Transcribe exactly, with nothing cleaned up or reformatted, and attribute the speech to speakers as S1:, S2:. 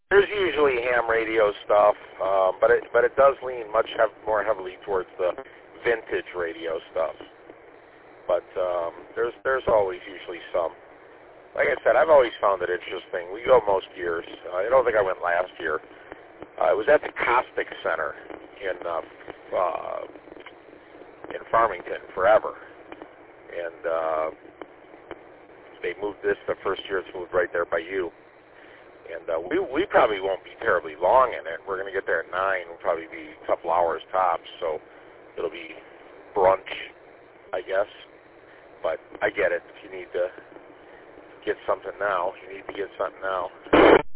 S1: There's usually ham radio stuff, um, but it but it does lean much hev- more heavily towards the vintage radio stuff. But um, there's there's always usually some. Like I said, I've always found it interesting. We go most years. Uh, I don't think I went last year. Uh, it was at the Caustic Center in uh, uh, in Farmington forever, and uh, they moved this the first year. It's moved right there by you. And uh, we we probably won't be terribly long in it. We're going to get there at nine. We'll probably be a couple hours tops, so it'll be brunch, I guess. But I get it. If you need to get something now, you need to get something now.